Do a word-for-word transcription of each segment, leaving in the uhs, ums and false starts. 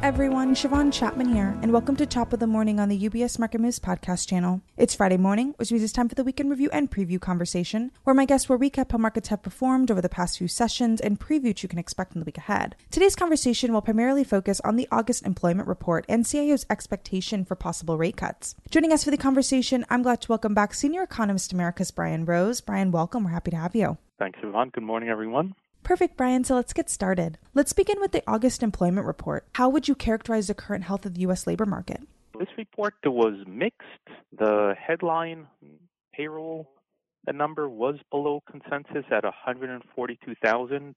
Everyone, Siobhan Chapman here, and welcome to Top of the Morning on the U B S Market Moves podcast channel. It's Friday morning, which means it's time for the weekend review and preview conversation, where my guests will recap how markets have performed over the past few sessions and preview what you can expect in the week ahead. Today's conversation will primarily focus on the August employment report and C I O's expectation for possible rate cuts. Joining us for the conversation, I'm glad to welcome back Senior Economist Americas Brian Rose. Brian, welcome. We're happy to have you. Thanks, Siobhan. Good morning, everyone. Perfect, Brian. So let's get started. Let's begin with the August employment report. How would you characterize the current health of the U S labor market? This report was mixed. The headline payroll, the number was below consensus at one hundred forty-two thousand.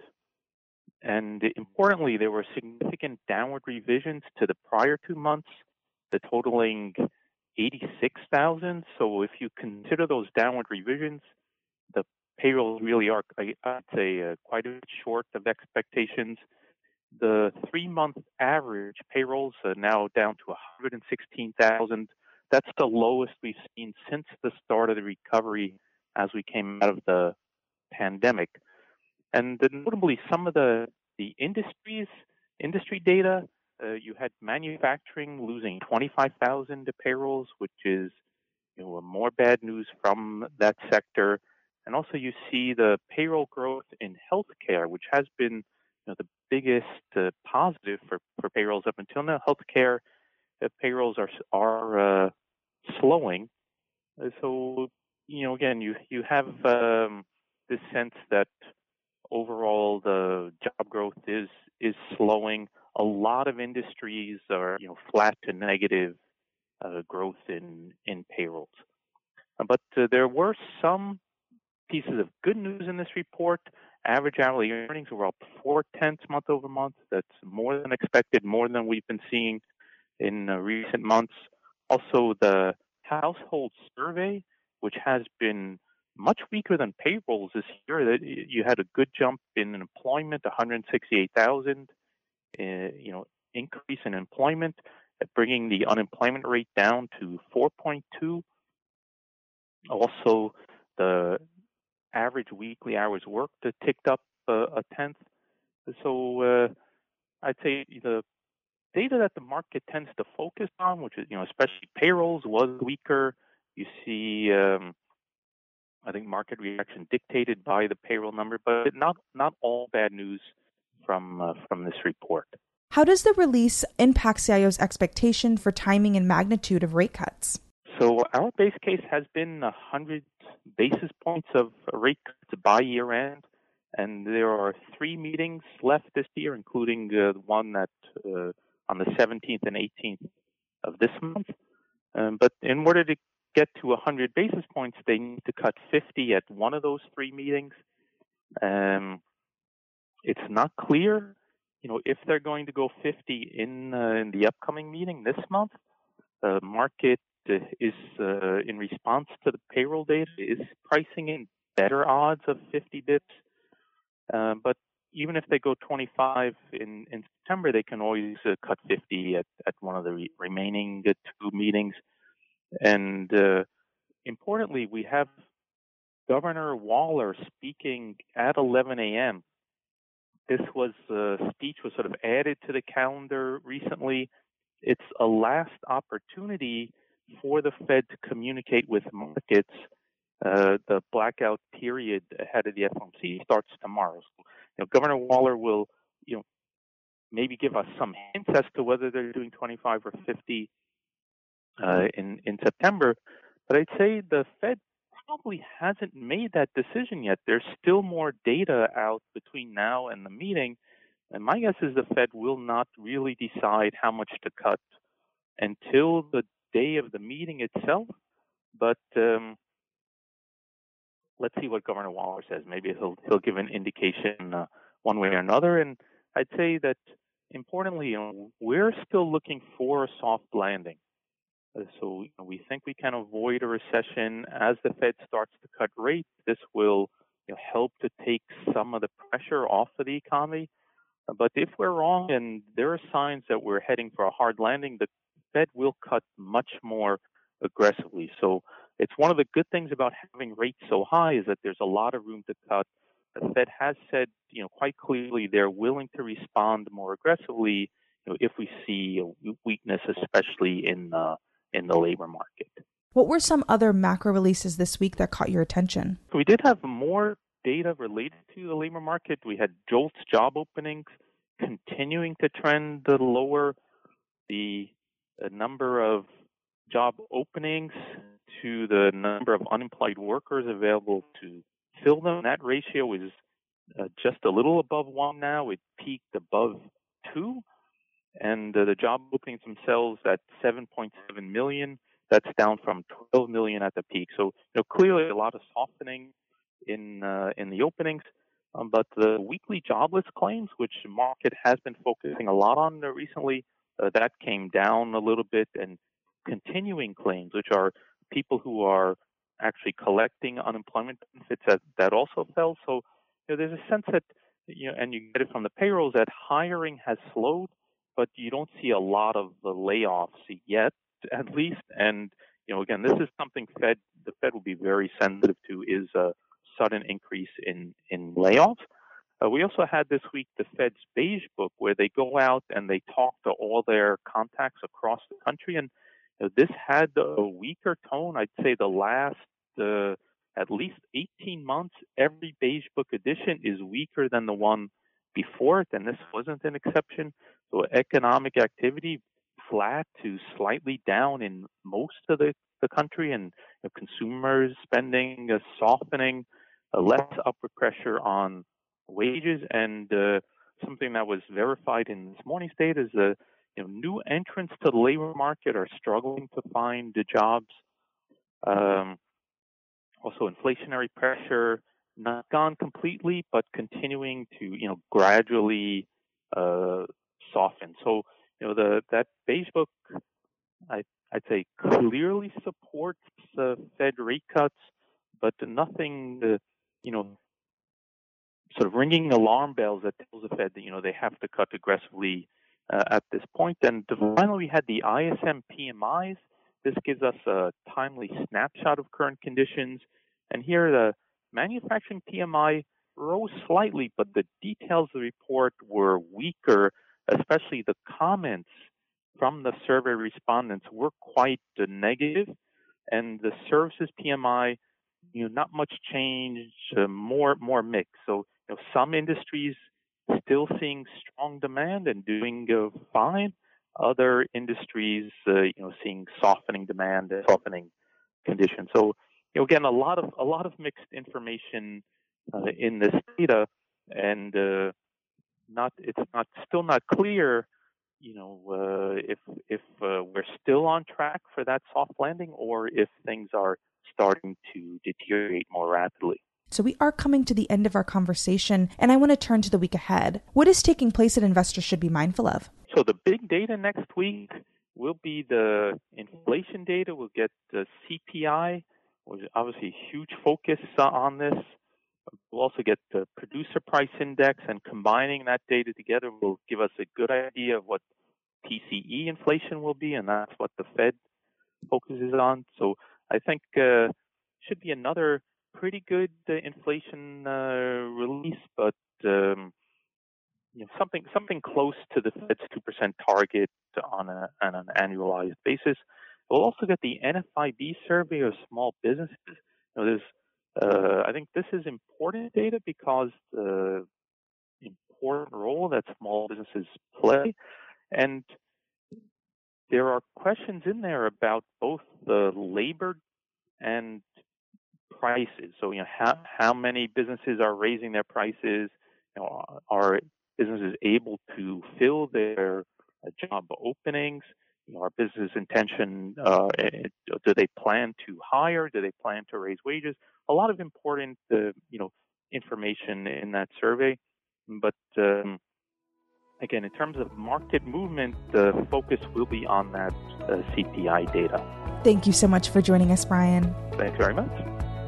And importantly, there were significant downward revisions to the prior two months, the totaling eighty-six thousand. So if you consider those downward revisions, the payrolls really are, I'd say, uh, quite a bit short of expectations. The three-month average payrolls are now down to one hundred sixteen thousand. That's the lowest we've seen since the start of the recovery as we came out of the pandemic. And then notably, some of the, the industries, industry data, uh, you had manufacturing losing twenty-five thousand to payrolls, which is you know, more bad news from that sector. And also you see the payroll growth in healthcare, which has been you know, the biggest uh, positive for, for payrolls up until now. Healthcare uh, payrolls are are uh, slowing. Uh, so, you know, again, you, you have um, this sense that overall the job growth is is slowing. A lot of industries are, you know, flat to negative uh, growth in, in payrolls. Uh, but uh, there were some pieces of good news in this report. Average hourly earnings were up four tenths month over month. That's more than expected, more than we've been seeing in uh, recent months. Also, the household survey, which has been much weaker than payrolls this year. That you had a good jump in employment, one hundred sixty-eight thousand. Uh, you know, increase in employment, uh, bringing the unemployment rate down to four point two. Also, the average weekly hours worked ticked up uh, a tenth. So uh, I'd say the data that the market tends to focus on, which is, you know, especially payrolls, was weaker. You see, um, I think market reaction dictated by the payroll number, but not not all bad news from uh, from this report. How does the release impact C I O's expectation for timing and magnitude of rate cuts? So our base case has been one hundred basis points of rate cuts by year end, and there are three meetings left this year, including uh, the one that uh, on the seventeenth and eighteenth of this month. Um, but in order to get to one hundred basis points, they need to cut fifty at one of those three meetings. Um, it's not clear, you know, if they're going to go fifty in uh, in the upcoming meeting this month. The market is uh, in response to the payroll data is pricing in better odds of fifty bips. Uh, but even if they go twenty-five in, in September, they can always uh, cut fifty at, at one of the re- remaining uh, two meetings. And uh, importantly, we have Governor Waller speaking at eleven a.m. This was uh, speech was sort of added to the calendar recently. It's a last opportunity for the Fed to communicate with markets. Uh, the blackout period ahead of the F O M C starts tomorrow. So, you know, Governor Waller will, you know, maybe give us some hints as to whether they're doing twenty-five or fifty uh, in in September. But I'd say the Fed probably hasn't made that decision yet. There's still more data out between now and the meeting, and my guess is the Fed will not really decide how much to cut until the day of the meeting itself. But um, let's see what Governor Waller says. Maybe he'll he'll give an indication uh, one way or another. And I'd say that importantly, you know, we're still looking for a soft landing. Uh, so you know, we think we can avoid a recession as the Fed starts to cut rates. This will you know, help to take some of the pressure off of the economy. Uh, but if we're wrong and there are signs that we're heading for a hard landing, the Fed will cut much more aggressively. So it's one of the good things about having rates so high is that there's a lot of room to cut. The Fed has said, you know, quite clearly they're willing to respond more aggressively you know, if we see a weakness, especially in uh, in the labor market. What were some other macro releases this week that caught your attention? So we did have more data related to the labor market. We had JOLTS job openings continuing to trend lower. The, the number of job openings to the number of unemployed workers available to fill them, that ratio is uh, just a little above one now. It peaked above two. And uh, the job openings themselves at seven point seven million. That's down from twelve million at the peak. So, you know, clearly a lot of softening in uh, in the openings. Um, but the weekly jobless claims, which the market has been focusing a lot on recently, uh, that came down a little bit. And continuing claims, which are people who are actually collecting unemployment benefits, that, that also fell. So, you know, there's a sense that, you know, and you get it from the payrolls, that hiring has slowed, but you don't see a lot of the layoffs yet, at least. And, you know, again, this is something Fed, the Fed will be very sensitive to, is a sudden increase in, in layoffs. Uh, we also had this week the Fed's Beige Book, where they go out and they talk to all their contacts across the country. And you know, this had a weaker tone. I'd say the last uh, at least eighteen months, every Beige Book edition is weaker than the one before it, and this wasn't an exception. So economic activity flat to slightly down in most of the, the country, and you know, consumers spending uh, softening, uh, less upward pressure on wages. And uh, something that was verified in this morning's data is the you know, new entrants to the labor market are struggling to find the jobs. Um, also, inflationary pressure not gone completely, but continuing to you know gradually uh, soften. So you know the that Beige Book, I, I'd say, clearly supports uh, Fed rate cuts, but nothing uh, you know sort of ringing alarm bells that tells the Fed that you know they have to cut aggressively uh, at this point. And finally, we had the I S M P M Is. This gives us a timely snapshot of current conditions. And here, the manufacturing P M I rose slightly, but the details of the report were weaker, especially the comments from the survey respondents were quite uh, negative. And the services P M I, you know, not much change, uh, more more mixed. So, you know, some industries still seeing strong demand and doing uh, fine. Other industries, uh, you know, seeing softening demand and softening conditions. So, you know, again, a lot of a lot of mixed information uh, in this data, and uh, not it's not still not clear, you know, uh, if if uh, we're still on track for that soft landing, or if things are starting to deteriorate more rapidly. So we are coming to the end of our conversation, and I want to turn to the week ahead. What is taking place that investors should be mindful of? So the big data next week will be the inflation data. We'll get the C P I, which is obviously a huge focus uh, on this. We'll also get the producer price index, and combining that data together will give us a good idea of what P C E inflation will be, and that's what the Fed focuses on. So I think uh, should be another pretty good uh, inflation uh, release, but um, you know, something something close to the Fed's two percent target on, a, on an annualized basis. We'll also get the N F I B survey of small businesses. You know, there's, uh, I think this is important data because the important role that small businesses play, and there are questions in there about both the labor and prices. So, you know, how how many businesses are raising their prices? You know, are businesses able to fill their uh, job openings? You know, are business intention, uh, do they plan to hire? Do they plan to raise wages? A lot of important, uh, you know, information in that survey. But um, again, in terms of market movement, the focus will be on that uh, C P I data. Thank you so much for joining us, Brian. Thanks very much.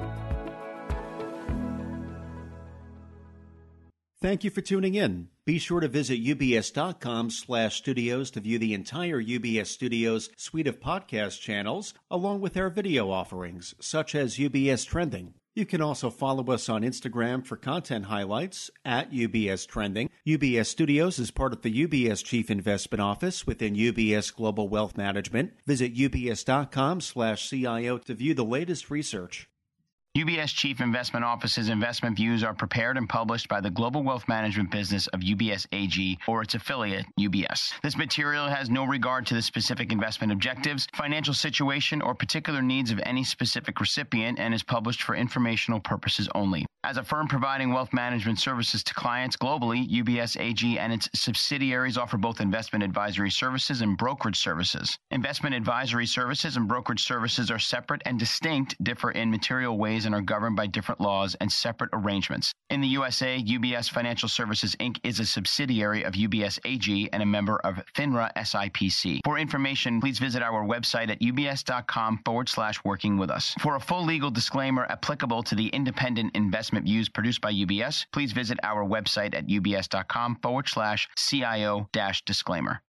Thank you for tuning in. Be sure to visit ubs.com slash studios to view the entire U B S Studios suite of podcast channels, along with our video offerings, such as U B S Trending. You can also follow us on Instagram for content highlights at U B S Trending. U B S Studios is part of the U B S Chief Investment Office within U B S Global Wealth Management. Visit ubs.com slash CIO to view the latest research. U B S Chief Investment Office's investment views are prepared and published by the Global Wealth Management business of U B S A G or its affiliate, U B S. This material has no regard to the specific investment objectives, financial situation, or particular needs of any specific recipient and is published for informational purposes only. As a firm providing wealth management services to clients globally, U B S A G and its subsidiaries offer both investment advisory services and brokerage services. Investment advisory services and brokerage services are separate and distinct, differ in material ways, and are governed by different laws and separate arrangements. In the U S A, U B S Financial Services, Incorporated is a subsidiary of U B S A G and a member of FINRA S I P C. For information, please visit our website at ubs.com forward slash working with us. For a full legal disclaimer applicable to the independent investment views produced by U B S, please visit our website at ubs.com forward slash CIO dash disclaimer.